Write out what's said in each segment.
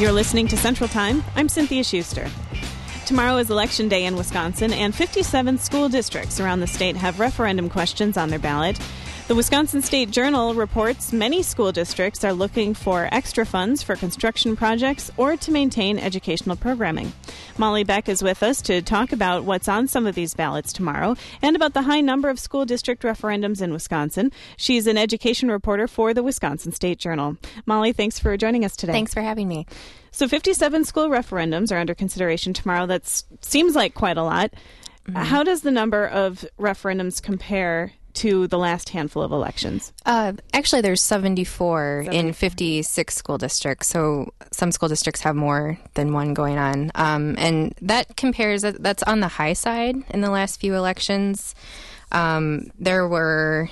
You're listening to Central Time. I'm Cynthia Schuster. Tomorrow is Election Day in Wisconsin, and 57 school districts around the state have referendum questions on their ballot. The Wisconsin State Journal reports many school districts are looking for extra funds for construction projects or to maintain educational programming. Molly Beck is with us to talk about what's on some of these ballots tomorrow and about the high number of school district referendums in Wisconsin. She's an education reporter for the Wisconsin State Journal. Molly, thanks for joining us today. Thanks for having me. So 57 school referendums are under consideration tomorrow. That seems like quite a lot. Mm-hmm. How does the number of referendums compare to the last handful of elections? Actually, there's 74 in 56 school districts, so some school districts have more than one going on. And that compares, that's on the high side in the last few elections. There were,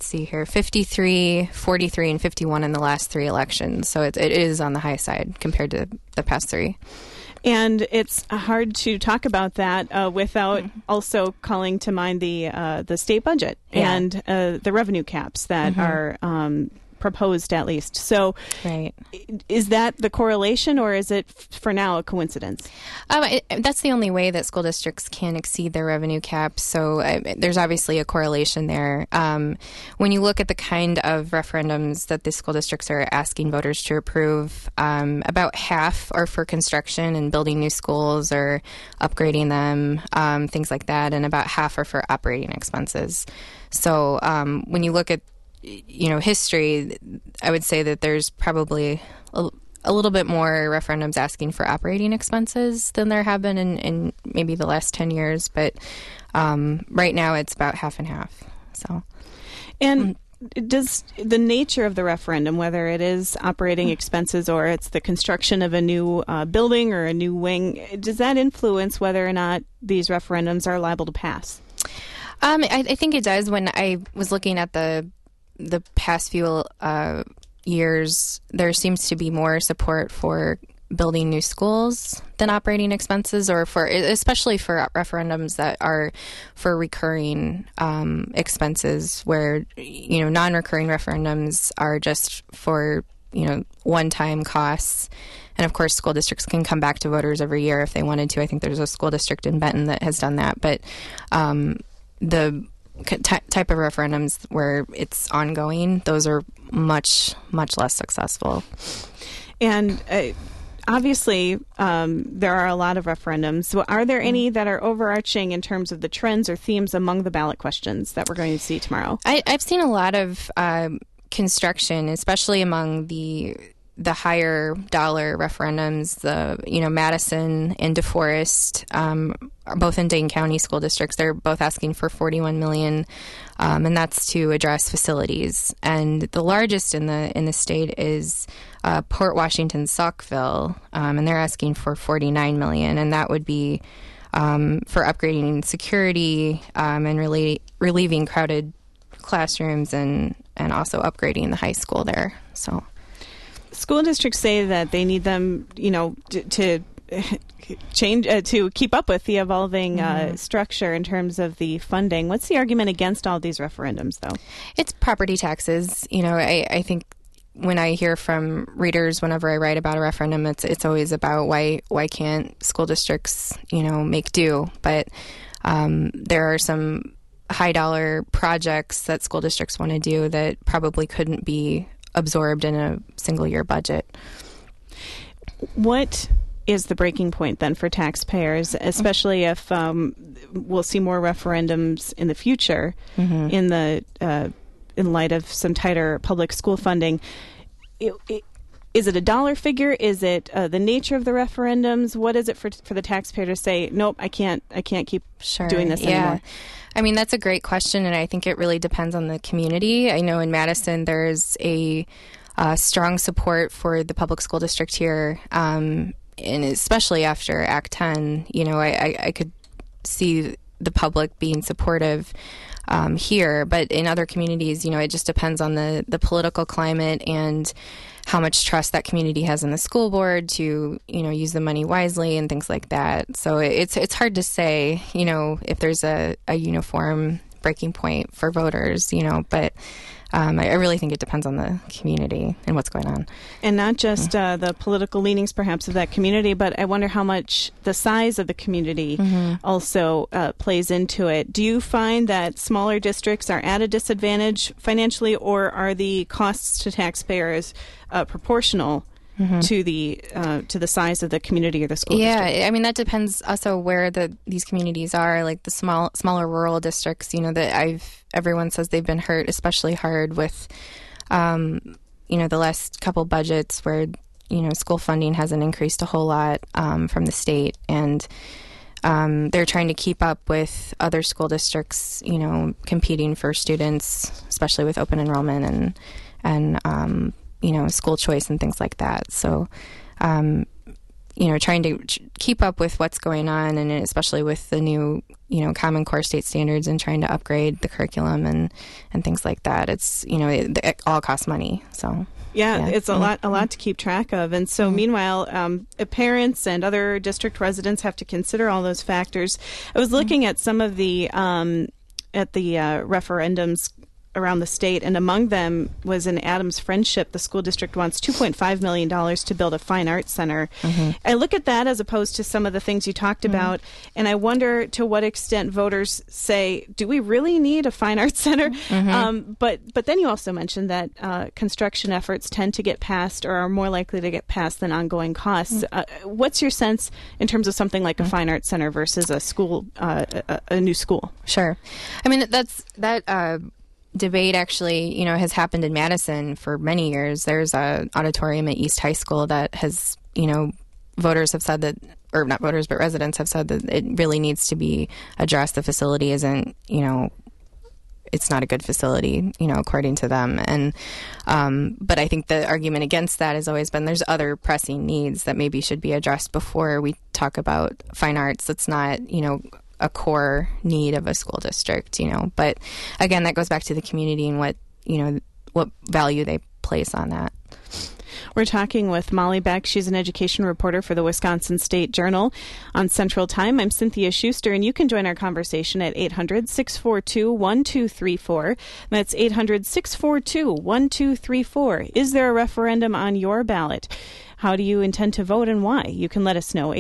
53, 43, and 51 in the last three elections, so it is on the high side compared to the past three. And it's hard to talk about that without also calling to mind the state budget and the revenue caps that are proposed, at least. So right. Is that the correlation, or is it for now a coincidence? That's the only way that school districts can exceed their revenue caps. So there's obviously a correlation there. When you look at the kind of referendums that the school districts are asking voters to approve, about half are for construction and building new schools or upgrading them, things like that, and about half are for operating expenses. So when you look at history, I would say that there's probably a little bit more referendums asking for operating expenses than there have been in maybe the last 10 years. But right now it's about half and half. So, and does the nature of the referendum, whether it is operating expenses or it's the construction of a new building or a new wing, does that influence whether or not these referendums are liable to pass? I think it does. When I was looking at the past few years, there seems to be more support for building new schools than operating expenses, or especially for referendums that are for recurring expenses, where non-recurring referendums are just for one-time costs. And of course, school districts can come back to voters every year if they wanted to. I think there's a school district in Benton that has done that, but the type of referendums where it's ongoing, those are much, much less successful. And obviously, there are a lot of referendums. So are there any that are overarching in terms of the trends or themes among the ballot questions that we're going to see tomorrow? I've seen a lot of construction, especially among the higher dollar referendums. Madison and DeForest are both in Dane County school districts. They're both asking for $41 million, and that's to address facilities. And the largest in the state is Port Washington Saukville, and they're asking for $49 million, and that would be for upgrading security and relieving crowded classrooms and also upgrading the high school there. So. School districts say that they need them, to change to keep up with the evolving structure in terms of the funding. What's the argument against all these referendums, though? It's property taxes. I think when I hear from readers whenever I write about a referendum, it's always about why can't school districts make do. But there are some high dollar projects that school districts want to do that probably couldn't be absorbed in a single year budget. What is the breaking point then for taxpayers, especially if we'll see more referendums in the future in light of some tighter public school funding? Is it a dollar figure? Is it the nature of the referendums? What is it for the taxpayer to say, nope, I can't keep doing this anymore? I mean, that's a great question, and I think it really depends on the community. I know in Madison there's a strong support for the public school district here, and especially after Act 10, I could see the public being supportive here. But in other communities, it just depends on the political climate and how much trust that community has in the school board to, use the money wisely and things like that. So it's hard to say, if there's a uniform breaking point for voters, but I really think it depends on the community and what's going on. And not just the political leanings, perhaps, of that community, but I wonder how much the size of the community also plays into it. Do you find that smaller districts are at a disadvantage financially, or are the costs to taxpayers proportional to the size of the community or the school district? Yeah, I mean, that depends also where these communities are, like the smaller rural districts, everyone says they've been hurt especially hard with, the last couple budgets where, school funding hasn't increased a whole lot from the state, and they're trying to keep up with other school districts, competing for students, especially with open enrollment and school choice and things like that. So, trying to keep up with what's going on, and especially with the new, Common Core state standards, and trying to upgrade the curriculum and things like that. It's, it all costs money. So. Yeah, it's a lot to keep track of. And so meanwhile, parents and other district residents have to consider all those factors. I was looking at some of the referendums around the state, and among them was in Adams Friendship. The school district wants $2.5 million to build a fine arts center. I look at that as opposed to some of the things you talked about, and I wonder to what extent voters say, do we really need a fine arts center? But then you also mentioned that construction efforts tend to get passed, or are more likely to get passed, than ongoing costs. What's your sense in terms of something like a fine arts center versus a school, a new school? Sure. I mean, that debate actually, has happened in Madison for many years. There's a auditorium at East High School that has, voters have said that, or not voters, but residents have said that it really needs to be addressed. The facility isn't, it's not a good facility, according to them. And, but I think the argument against that has always been there's other pressing needs that maybe should be addressed before we talk about fine arts. That's not, a core need of a school district, but again, that goes back to the community and what value they place on that. We're talking with Molly Beck. She's an education reporter for the Wisconsin State Journal on Central Time. I'm Cynthia Schuster, and you can join our conversation at 800-642-1234. That's 800-642-1234. Is there a referendum on your ballot? How do you intend to vote and why? You can let us know.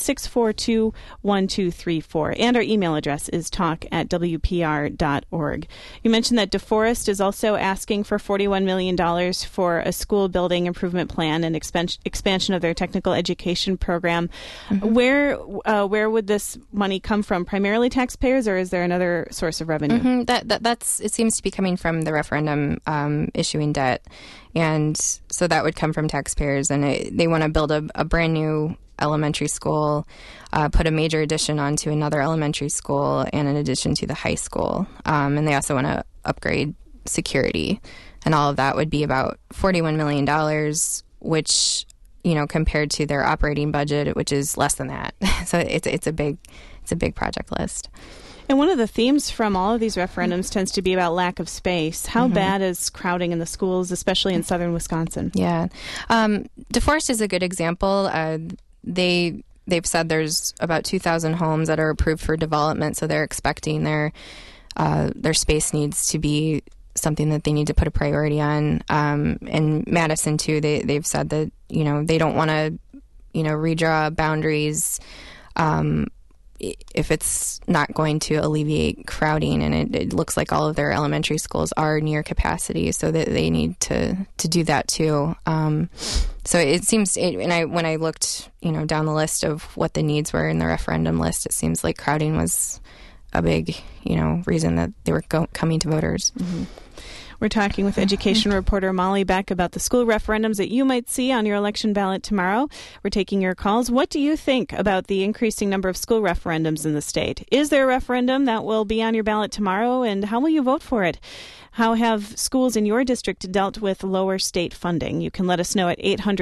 800-642-1234. And our email address is talk@wpr.org. You mentioned that DeForest is also asking for $41 million for a school building improvement plan and expansion of their technical education program. Where would this money come from? Primarily taxpayers, or is there another source of revenue? That's it seems to be coming from the referendum issuing debt. And so that would come from taxpayers, and they want to build a brand new elementary school, put a major addition onto another elementary school, and an addition to the high school. And they also want to upgrade security. And all of that would be about $41 million, which, compared to their operating budget, which is less than that. So it's a big project list. And one of the themes from all of these referendums tends to be about lack of space. How bad is crowding in the schools, especially in southern Wisconsin? Yeah. DeForest is a good example. They've said there's about 2,000 homes that are approved for development, so they're expecting their space needs to be something that they need to put a priority on. In Madison, too, they've said that, they don't want to, redraw boundaries if it's not going to alleviate crowding, and it looks like all of their elementary schools are near capacity, so that they need to do that too. So it seems, when I looked, down the list of what the needs were in the referendum list, it seems like crowding was a big, reason that they were coming to voters. We're talking with education reporter Molly Beck about the school referendums that you might see on your election ballot tomorrow. We're taking your calls. What do you think about the increasing number of school referendums in the state? Is there a referendum that will be on your ballot tomorrow, and how will you vote for it? How have schools in your district dealt with lower state funding? You can let us know at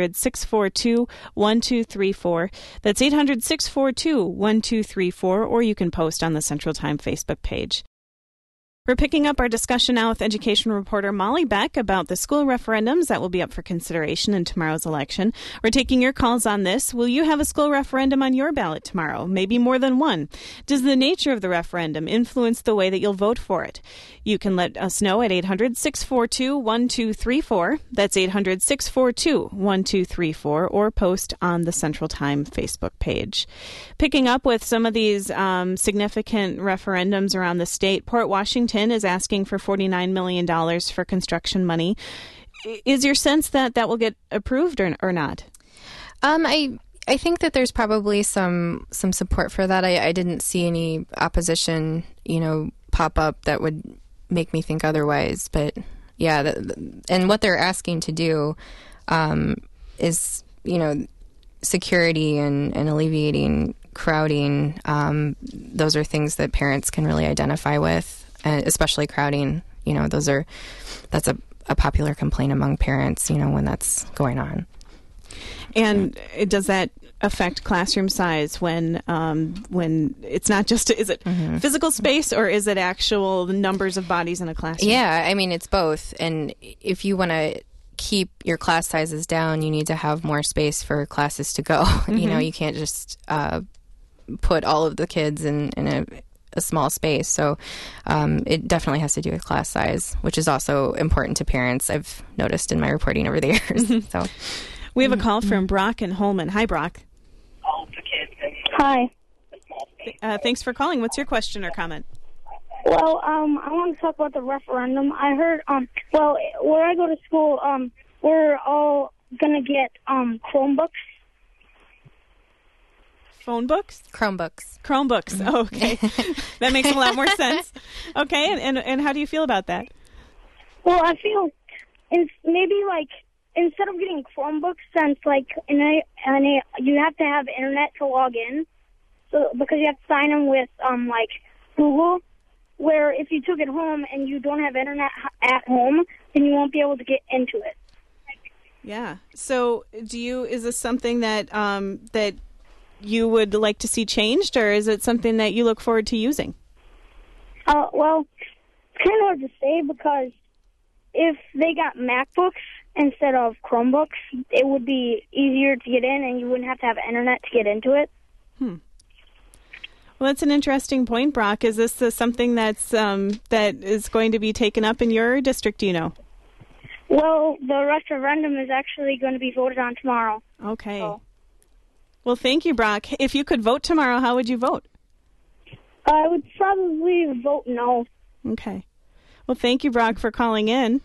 800-642-1234. That's 800-642-1234, or you can post on the Central Time Facebook page. We're picking up our discussion now with education reporter Molly Beck about the school referendums that will be up for consideration in tomorrow's election. We're taking your calls on this. Will you have a school referendum on your ballot tomorrow? Maybe more than one. Does the nature of the referendum influence the way that you'll vote for it? You can let us know at 800-642-1234. That's 800-642-1234, or post on the Central Time Facebook page. Picking up with some of these significant referendums around the state, Port Washington is asking for $49 million for construction money. Is your sense that that will get approved or not? I think that there's probably some support for that. I didn't see any opposition, pop up that would make me think otherwise. But yeah, and what they're asking to do is, security and alleviating crowding. Those are things that parents can really identify with. Especially crowding, that's a popular complaint among parents, when that's going on. And does that affect classroom size when it's not just, is it physical space or is it actual numbers of bodies in a classroom? Yeah, it's both. And if you want to keep your class sizes down, you need to have more space for classes to go. You can't just put all of the kids in a small space. So it definitely has to do with class size, which is also important to parents, I've noticed in my reporting over the years. So we have a call from Brock and Holman. Hi, Brock. Hi. Thanks for calling. What's your question or comment? Well, I want to talk about the referendum. I heard, where I go to school, we're all going to get Chromebooks. Phone books? Chromebooks. Oh, okay. That makes a lot more sense. Okay, and how do you feel about that? Well, I feel maybe instead of getting Chromebooks, since you have to have internet to log in, so because you have to sign them with Google, where if you took it home and you don't have internet at home, then you won't be able to get into it. Yeah. So, is this something that that you would like to see changed, or is it something that you look forward to using? Well, it's kind of hard to say, because if they got MacBooks instead of Chromebooks, it would be easier to get in and you wouldn't have to have internet to get into it. Well, that's an interesting point, Brock. Is this something that is going to be taken up in your district, do you know? Well, the referendum is actually going to be voted on tomorrow. Okay. So. Well, thank you, Brock. If you could vote tomorrow, how would you vote? I would probably vote no. Okay. Well, thank you, Brock, for calling in.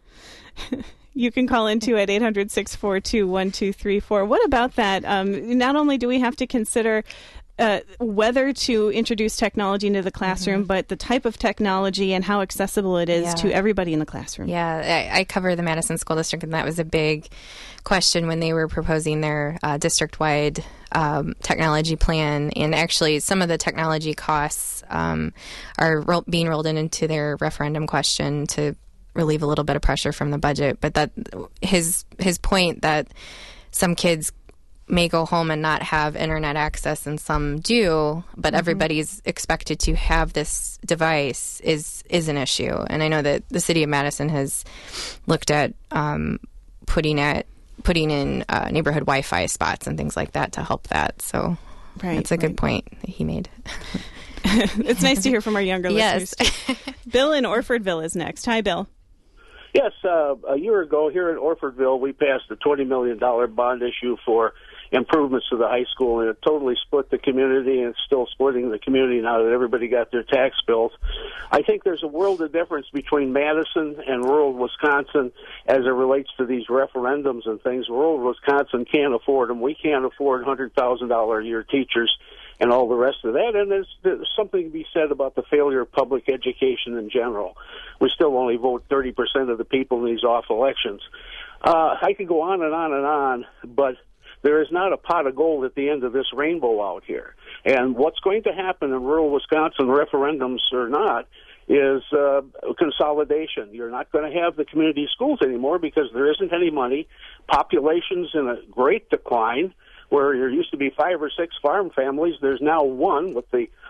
You can call in, too, at 800-642-1234. What about that? Not only do we have to consider whether to introduce technology into the classroom, but the type of technology and how accessible it is to everybody in the classroom. Yeah, I cover the Madison School District, and that was a big question when they were proposing their district-wide technology plan. And actually, some of the technology costs are being rolled into their referendum question to relieve a little bit of pressure from the budget. But that his point that some kids may go home and not have internet access and some do, but everybody's expected to have this device is an issue. And I know that the city of Madison has looked at putting in neighborhood Wi-Fi spots and things like that to help that. So that's a good point that he made. It's nice to hear from our younger listeners. Bill in Orfordville is next. Hi, Bill. Yes, a year ago here in Orfordville, we passed a $20 million bond issue for improvements to the high school, and it totally split the community, and it's still splitting the community now that everybody got their tax bills. I think there's a world of difference between Madison and rural Wisconsin as it relates to these referendums and things. Rural Wisconsin can't afford them. We can't afford $100,000 a year teachers and all the rest of that. And there's something to be said about the failure of public education in general. We still only vote 30% of the people in these off elections. I could go on and on and on, but there is not a pot of gold at the end of this rainbow out here. And what's going to happen in rural Wisconsin, referendums or not, is consolidation. You're not going to have the community schools anymore because there isn't any money. Population's in a great decline. Where there used to be 5 or 6 farm families, there's now one with the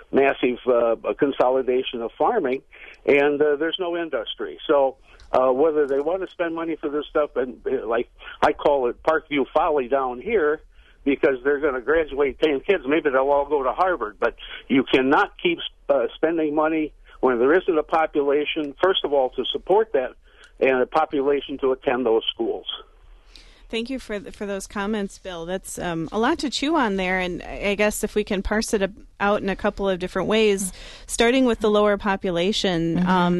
massive consolidation of farming, and there's no industry. So whether they want to spend money for this stuff, and like I call it Parkview Folly down here, because they're going to graduate 10 kids, maybe they'll all go to Harvard, but you cannot keep spending money when there isn't a population, first of all, to support that, and a population to attend those schools. Thank you for those comments, Bill. That's a lot to chew on there, and I guess if we can parse it out in a couple of different ways, starting with the lower population.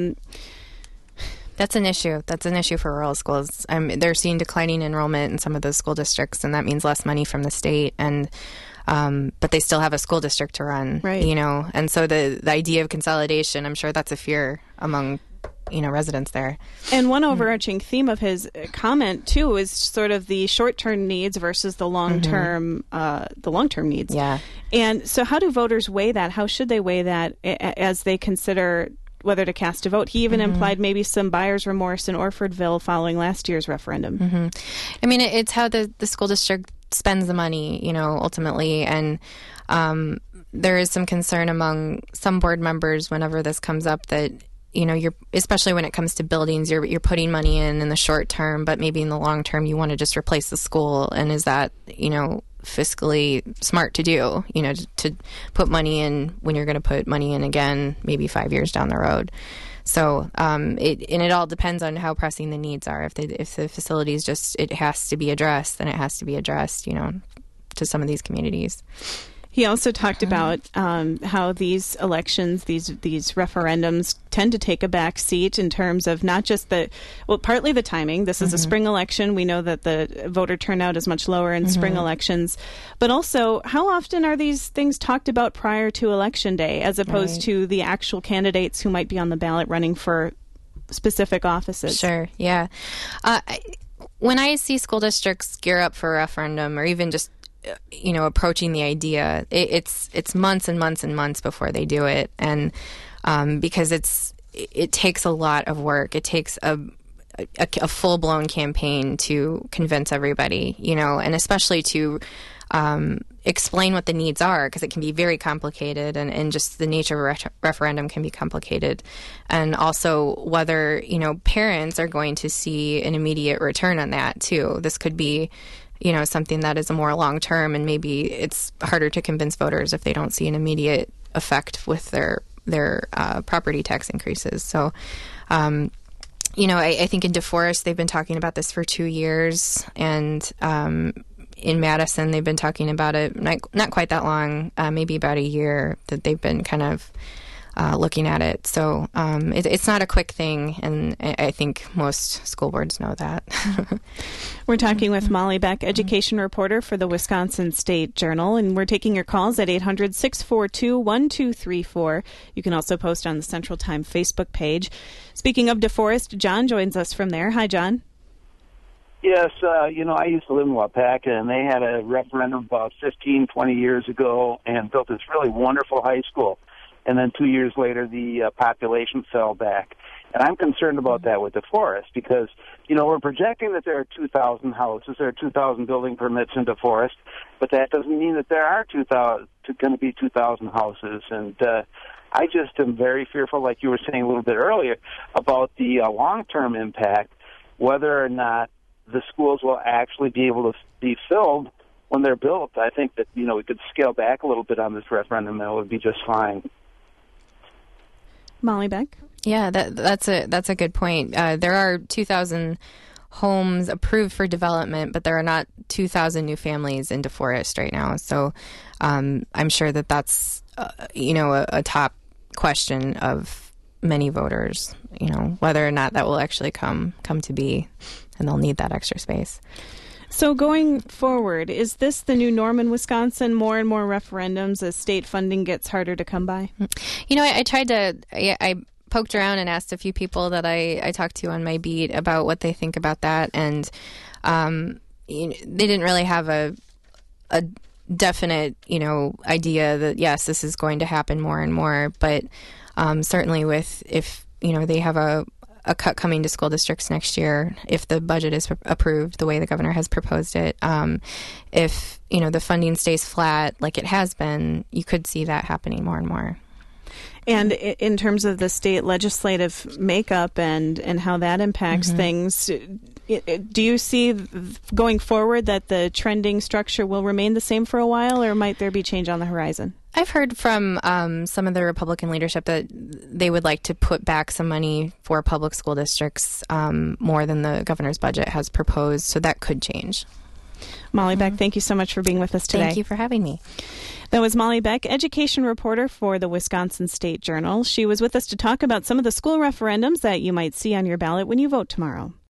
That's an issue. That's an issue for rural schools. They're seeing declining enrollment in some of those school districts, and that means less money from the state. And but they still have a school district to run, right? And so the idea of consolidation, I'm sure that's a fear among residents there. And one overarching theme of his comment too is sort of the short-term needs versus the long-term needs. Yeah. And so, how do voters weigh that? How should they weigh that as they consider whether to cast a vote? He even implied maybe some buyer's remorse in Orfordville following last year's referendum. I mean, it's how the school district spends the money, ultimately, and there is some concern among some board members whenever this comes up that you're, especially when it comes to buildings, you're putting money in the short term, but maybe in the long term you want to just replace the school. And is that, fiscally smart to do, to put money in when you're going to put money in again, maybe 5 years down the road. So it all depends on how pressing the needs are. If the facilities it has to be addressed, then it has to be addressed, to some of these communities. He also talked about how these elections, these referendums, tend to take a back seat in terms of not just partly the timing. This is a spring election. We know that the voter turnout is much lower in spring elections. But also, how often are these things talked about prior to Election Day as opposed to the actual candidates who might be on the ballot running for specific offices? Sure, yeah. When I see school districts gear up for a referendum or even just approaching the idea, it's months and months and months before they do it, and because it takes a lot of work. It takes a full-blown campaign to convince everybody, and especially to explain what the needs are, because it can be very complicated, and just the nature of a referendum can be complicated, and also whether parents are going to see an immediate return on that too. This could be something that is a more long term, and maybe it's harder to convince voters if they don't see an immediate effect with their property tax increases. So, I think in DeForest they've been talking about this for 2 years, and in Madison they've been talking about it not quite that long, maybe about a year that they've been kind of looking at it. So it's not a quick thing, and I think most school boards know that. We're talking with Molly Beck, education reporter for the Wisconsin State Journal, and we're taking your calls at 800-642-1234. You can also post on the Central Time Facebook page. Speaking of DeForest, John joins us from there. Hi, John. Yes, I used to live in Wapaka, and they had a referendum about 15, 20 years ago and built this really wonderful high school. And then 2 years later, the population fell back. And I'm concerned about that with DeForest because, we're projecting that there are 2,000 houses, there are 2,000 building permits in DeForest, but that doesn't mean that there are going to be 2,000 houses. And I just am very fearful, like you were saying a little bit earlier, about the long-term impact, whether or not the schools will actually be able to be filled when they're built. I think that, we could scale back a little bit on this referendum, and it would be just fine. Molly Beck? Yeah, that's a good point. There are 2,000 homes approved for development, but there are not 2,000 new families in DeForest right now. So I'm sure that's a top question of many voters. Whether or not that will actually come to be, and they'll need that extra space. So going forward, is this the new norm in Wisconsin? More and more referendums as state funding gets harder to come by? I poked around and asked a few people that I talked to on my beat about what they think about that. And they didn't really have a definite, idea that, yes, this is going to happen more and more. But certainly if they have a cut coming to school districts next year if the budget is approved the way the governor has proposed it. If, the funding stays flat like it has been, you could see that happening more and more. And in terms of the state legislative makeup and how that impacts things, do you see going forward that the trending structure will remain the same for a while, or might there be change on the horizon? I've heard from some of the Republican leadership that they would like to put back some money for public school districts more than the governor's budget has proposed, so that could change. Molly Beck, thank you so much for being with us today. Thank you for having me. That was Molly Beck, education reporter for the Wisconsin State Journal. She was with us to talk about some of the school referendums that you might see on your ballot when you vote tomorrow.